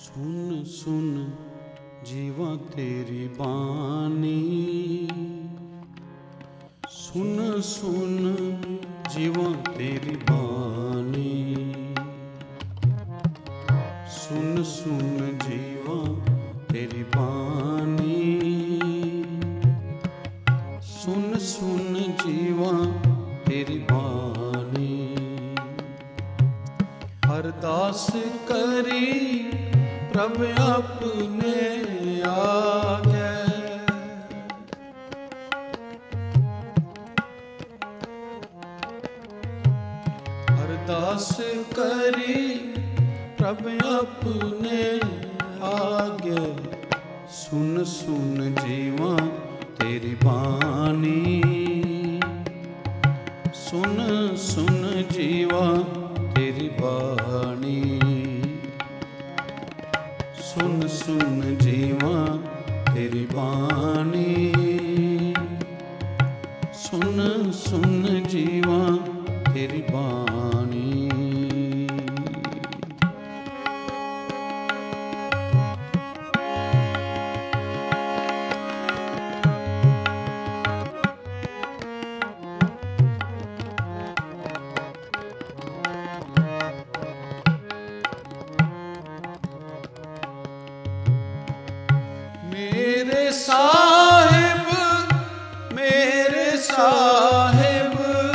सुन सुन जीवा तेरी बानी, सुन सुन जीवा तेरी बानी, सुन सुन जीवा तेरी बानी, सुन सुन जीवा तेरी बानी। अरदास करी प्रभ अपने आगे, अरदास करी प्रभ अपने आगे, सुन सुन जीवा तेरी बानी, सुन सुन जीवा तेरी बानी, सुन सुन जीवा तेरी बानी, सुन सुन जीवा तेरी बानी। मेरे साहिब, मेरे साहिब,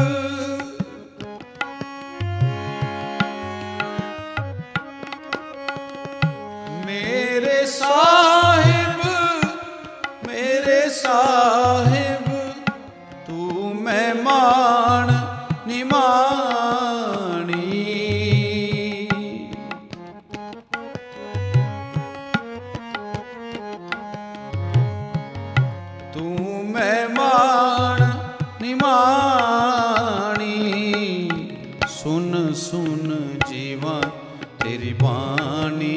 मेरे साहिब, मेरे साहिब, तू मेहमान निमानी, तू मेहमान निमानी, सुन सुन जीवा तेरी बानी,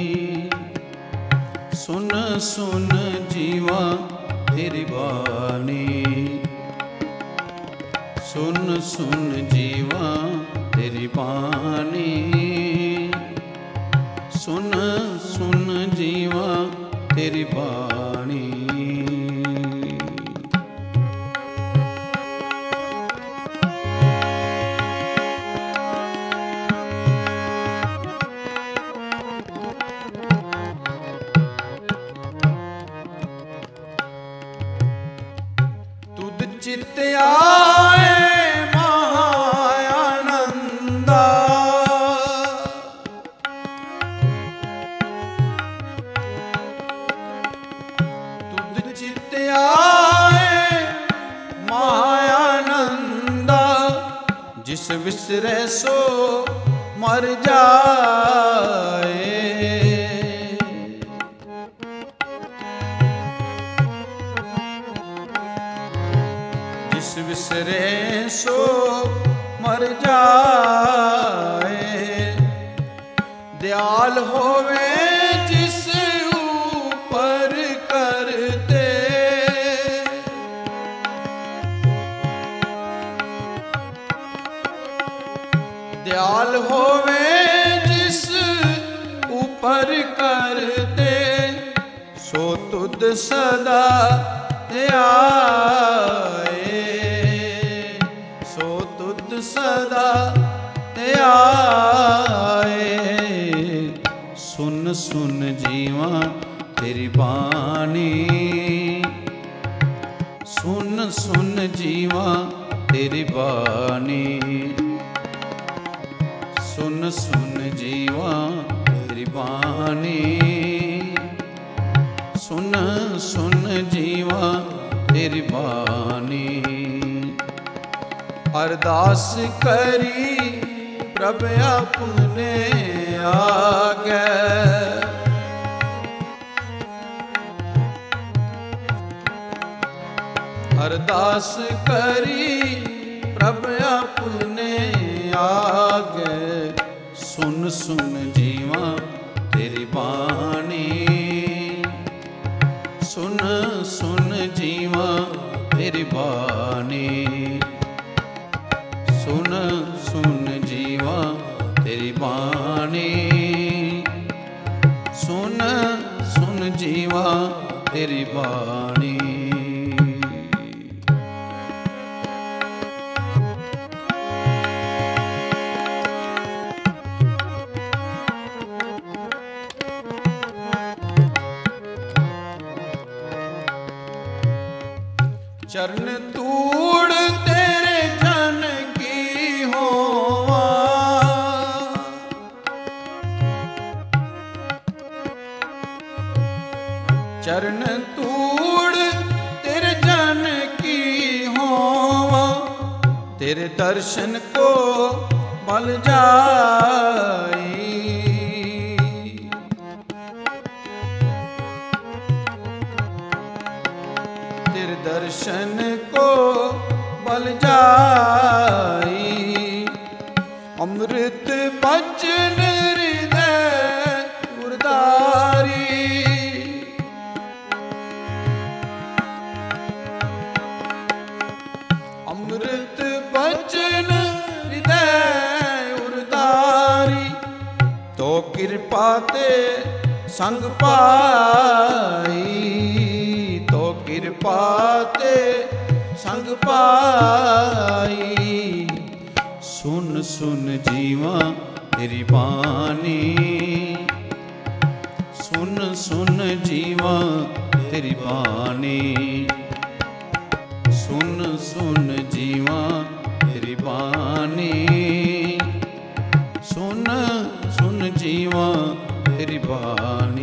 सुन सुन जीवा तेरी बानी, सुन सुन जीवा तेरी बानी, सुन सुन जीवा तेरी बानी। चित्त आए महाआनंदा, तुद चित्त आए महाआनंदा, जिस विसरे सो मर जाए, जिस विसरे सो मर जाए, दयाल होवे जिस ऊपर करते, दयाल होवे जिस ऊपर करते, सो तुद सदा ध्याए, सो तुद सदा ध्याए, सुन सुन जीवा तेरी बानी, सुन सुन जीवा तेरी बानी, सुन सुन जीवा तेरी बानी, सुन सुन जीवा तेरी बानी। अरदास करी प्रभ अपने आगे, अरदास करी प्रभ अपने आगे, सुन सुन जीवा तेरी बानी, सुन सुन जीवा तेरी बानी, सुन सुन जीवा तेरी बानी, ਜੀਵਾ ਤੇਰੀ ਬਾਣੀ। ਚਰਨ ਧੂੜ ਤੇਰੇ ਜਨ ਕੀ ਹੋਵਾ, ਚਰਨ ਧੂੜ ਤੇਰੇ ਜਨ ਕੀ ਹੋਵਾ, ਤੇਰੇ ਦਰਸ਼ਨ ਕੋ ਬਲ ਜਾਈ, ਤੇਰੇ ਦਰਸ਼ਨ ਕੋ ਬਲ ਜਾਈ। ਅੰਮ੍ਰਿਤ ਬਚਨ ਹਿਰਦੈ ਗੁਰਦਾਰੀ, ਅੰਮ੍ਰਿਤ ਬਚਨ ਹਿਰਦੈ ਗੁਰਦਾਰੀ, ਤੋ ਕਿਰਪਾ ਤੇ ਸੰਗ ਪਾਈ, ਤੋ ਕਿਰਪਾ ਤੇ ਸੰਗ ਪਾਈ। ਸੁਨ ਸੁਨ ਜੀਵਾ ਤੇਰੀ ਬਾਣੀ, ਸੁਨ ਸੁਨ ਜੀਵਾ ਤੇਰੀ ਬਾਣੀ, ਸੁਨ ਸੁਨ ਜੀਵਾ ਤੇਰੀ ਬਾਣੀ, ਸੁਨ ਸੁਨ ਜੀਵਾ ਤੇਰੀ ਬਾਣੀ।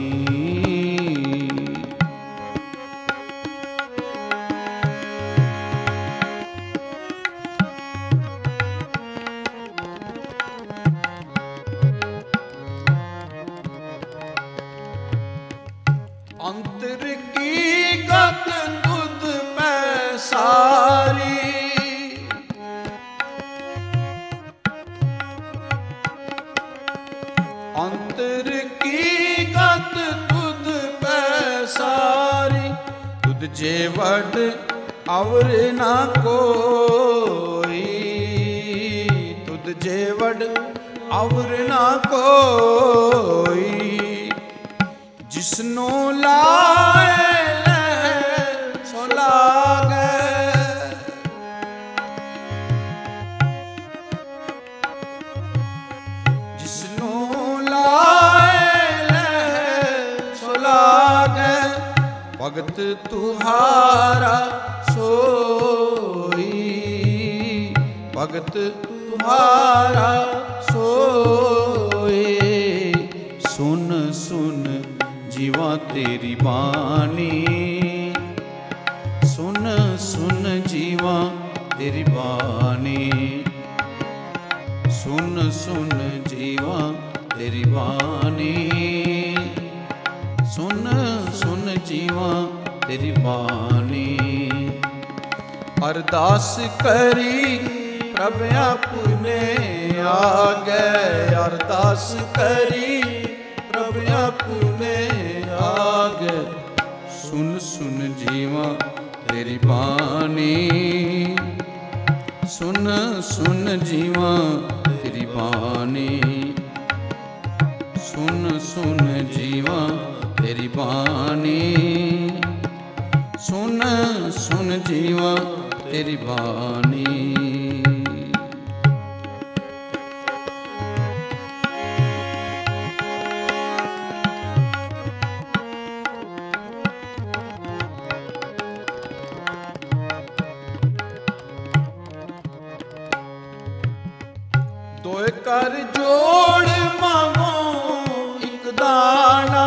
ਅੰਤਰ ਕੀ ਗਤ ਤੁਧ ਪੈ ਸਾਰੀ, ਅੰਤਰ ਕੀ ਗਤ ਤੁਧ ਪੈ ਸਾਰੀ, ਤੁਧ ਜੇ ਵਡ ਅਵਰ ਨਾ ਕੋਈ, ਤੁਧ ਜੇ ਵਡ ਅਵਰ ਨਾ ਕੋਈ। ਜਿਸਨੂੰ ਲਾਏ ਲੈ ਸੋ ਲਾਗੈ, ਜਿਸਨੂੰ ਲਾਏ ਲੈ ਸੋ ਲਾਗੈ, ਭਗਤ ਤੁਹਾਰਾ ਸੋਈ, ਭਗਤ ਤੁਹਾਰਾ ਸੋਏ। ਸੁਨ ਸੁਨ ਜੀਵਾ ਤੇਰੀ ਬਾਣੀ, ਸੁਨ ਸੁਨ ਜੀਵਾ ਤੇਰੀ ਬਾਣੀ, ਸੁਨ ਸੁਨ ਜੀਵਾ ਤੇਰੀ ਬਾਣੀ, ਸੁਨ ਸੁਨ ਜੀਵਾ ਤੇਰੀ ਬਾਣੀ। ਅਰਦਾਸ ਕਰੀ ਪ੍ਰਭ ਆਪਣੇ ਆਗੇ, ਅਰਦਾਸ ਕਰੀ ਪ੍ਰਭ ਆਪਣੇ ਆਗੇ। ਸੁਨ ਸੁਨ ਜੀਵਾ ਤੇਰੀ ਬਾਣੀ, ਸੁਨ ਸੁਨ ਜੀਵਾ ਤੇਰੀ ਬਾਣੀ, ਸੁਨ ਸੁਨ ਜੀਵਾ ਤੇਰੀ ਬਾਣੀ, ਸੁਨ ਸੁਨ ਜੀਵਾ ਤੇਰੀ ਬਾਣੀ। ਦੋਏ ਕਰ ਜੋੜ ਮੰਗੋ ਇੱਕ ਦਾਣਾ,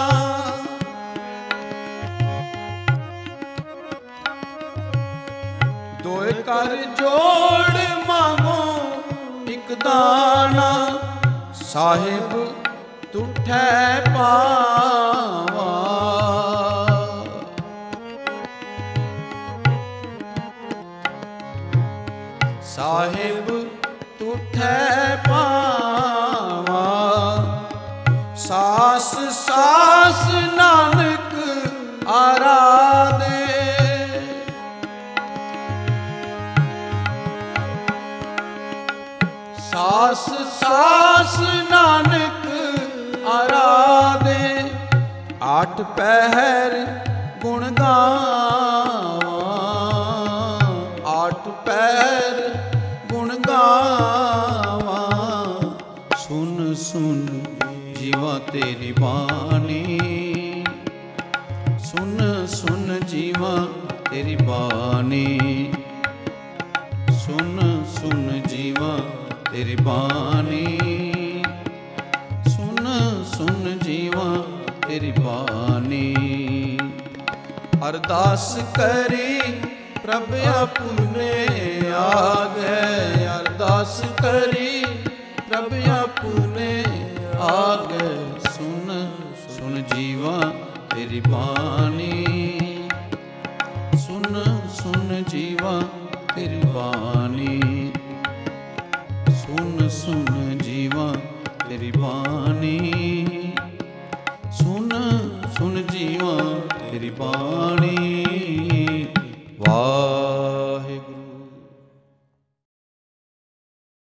ਦੋਏ ਕਰ ਜੋੜ ਮੰਗੋ ਇੱਕ ਦਾਣਾ, ਸਾਹਿਬ ਤੁਠੈ ਪਾਵਾ, ਸਾਹਿਬ ਤੁਠੈ ਪਾਵਾ। ਸਾਸ ਸਾਸ ਨਾਨਕ ਆਰਾਧੇ, ਸਾਸ ਸਾਸ ਨਾਨਕ ਆਰਾਧੇ। 8 ਪਹਿਰ ਗੁਣ ਗਾਵਾਂ, 8 ਪਹਿਰ ਗੁਣ ਗਾਵਾਂ। ਸੁਨ ਸੁਨ ਜੀਵਾ ਤੇਰੀ ਬਾਣੀ, ਸੁਨ ਸੁਨ ਜੀਵਾ ਤੇਰੀ ਬਾਣੀ, ਸੁਨ ਸੁਨ ਜੀਵਾ ਤੇਰੀ ਬਾਣੀ, ਸੁਨ ਸੁਨ ਜੀਵਾ ਤੇਰੀ ਬਾਣੀ। ਅਰਦਾਸ ਕਰੀ ਪ੍ਰਭ ਆਪੁਨੇ ਆਗੇ, ਅਰਦਾਸ ਕਰੀ ਪ੍ਰਭ ਆਪੁਨੇ ਆਗੇ। ਸੁਨ ਸੁਨ ਜੀਵਾ ਤੇਰੀ ਬਾਣੀ, ਸੁਨ ਸੁਨ ਜੀਵਾ ਤੇਰੀ ਬਾਣੀ, ਸੁਨ ਸੁਨ ਜੀਵਾ ਤੇਰੀ ਬਾਣੀ, ਸੁਨ ਸੁਨ ਜੀਵਾ ਤੇਰੀ ਬਾਣੀ।